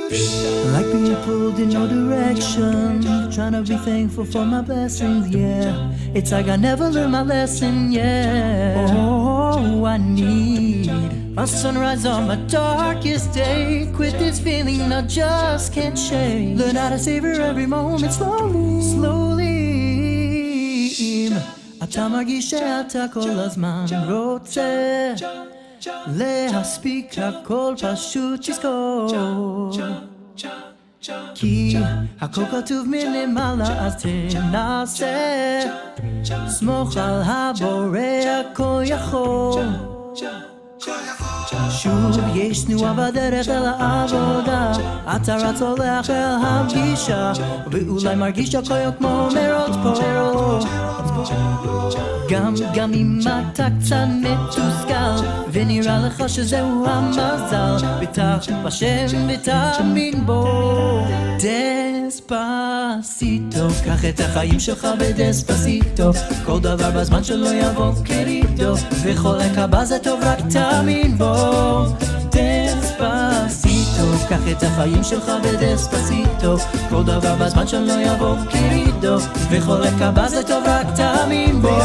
Like being pulled in no direction, trying to be thankful for my blessings, yeah. It's like I never learned my lesson, yeah. Oh, I need a sunrise on my darkest day. Quit this feeling I just can't shake. Learn how to savor every moment slowly, slowly. אתה מרגיש שאתה כל הזמן רוצה להספיק הכל, פשוט תזכור כי הכל כתוב מלמעלה, אז תנסה סמוך על הבורא הכל יכול. שוב יש תנועה בדרך אל העבודה, אתה רץ הולך אל הפגישה, ואולי מרגיש הכל כמו מרוץ פה. גם אם אתה קצת מתוסכל ונראה לך שזהו המזל, בטח בשם ותאמין בו. דספסיטו, קח את החיים שלך בדספסיטו, כל דבר בזמן שלו יבוא קריטו, וחולק הבא זה טוב רק תאמין בו. דספסיטו, קח את החיים שלך בדספסיטו, כל דבר בזמן שלו יבוא קריטו, וחולק הבא זה טוב רק תאמין בו.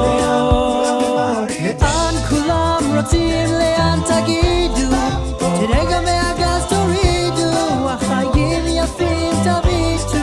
לאן כולם רוצים, לאן תגידו, תרגע מהגז תורידו, החיים יפים תביטו.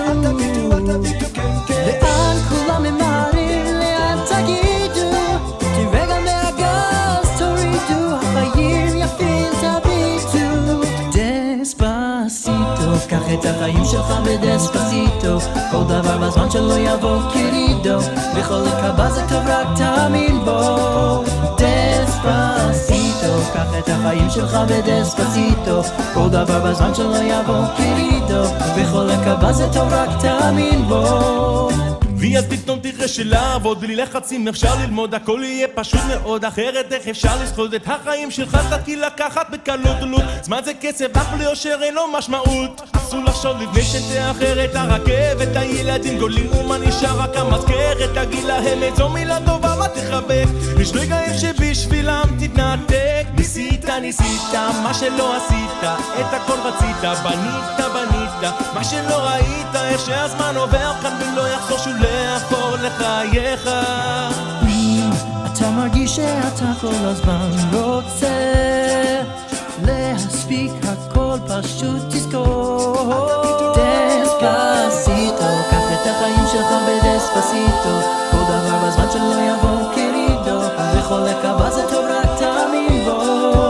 לאן כולם ממהרים, לאן תגידו, תרגע מהגז תורידו, החיים יפים תביטו. דספסיטו, קח את החיים שלך בדספסיטו, כל דבר בזמן שלו יבוא קרידו, וחולק הבא זה טוב רק תאמין בו. דספסיטו, קח את החיים שלך בדספסיטו, כל דבר בזמן שלו יבוא קרידו, וחולק הבא זה טוב רק תאמין בו. ואז פתאום תראה שלעבוד בלי לחצים אפשר ללמוד, הכל יהיה פשוט מאוד, אחרת איך אפשר לזכות את החיים שלך? תתחיל לקחת בקלות דלות, זמן זה כסף אך בלי אושר אין לו משמעות. אסור לחשוב לפני שתאחר את הרכבת, הילדים גולים ומה נשאר רק המזכרת, תגיד להם איזו מילה טובה מה תחבק, יש רגעים שבשבילם תתנתק. ניסית מה שלא עשית, את הכל רצית, בנית מה שלא ראית, איך שהזמן עובר כאן ולא יחזור שוב לאחור לחייך. אתה מרגיש שאתה כל הזמן רוצה להספיק הכל, פשוט תזכור. דספסיטו, קח את החיים שלך בדספסיטו, כל דבר בזמן שלו יבוא קרידו, וחולק הבא זה טוב רק תאמין בו.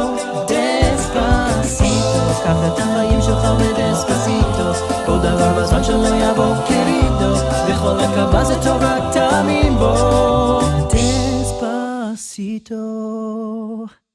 דספסיטו, קח את החיים שלך בדספסיטו, כל דבר בזמן שלו יבוא קרידו, וחולק הבא זה טוב רק תאמין בו. דספסיטו.